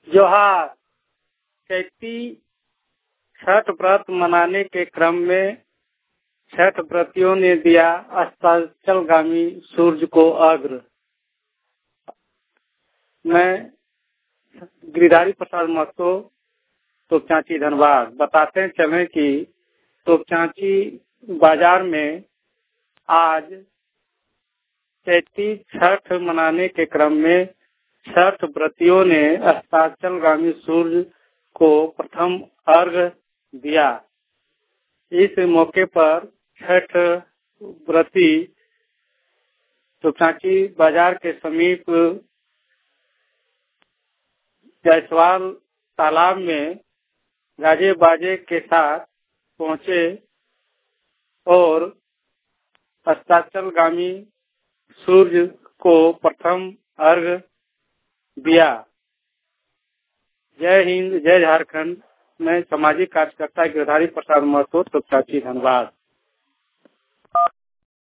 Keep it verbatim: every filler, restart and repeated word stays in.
जोहार। चैती छठ व्रत मनाने के क्रम में छठ व्रतियों ने दिया अस्ताचलगामी सूर्य को अर्घ्य। मैं गिरिधारी प्रसाद महतो तोपचांची धनबाद बताते चले कि तोपचांची बाजार में आज चैती छठ मनाने के क्रम में छठ व्रतियों ने अस्ताचलगामी सूर्य को प्रथम अर्घ्य दिया। इस मौके पर छठ व्रती तोपचांची बाजार के समीप जायसवाल तालाब में गाजे बाजे के साथ पहुंचे और अस्ताचलगामी सूर्य को प्रथम अर्घ्य दिया। जय हिंद, जय झारखंड। मैं सामाजिक कार्यकर्ता गिरिधारी प्रसाद महतो तोपचांची धनबाद।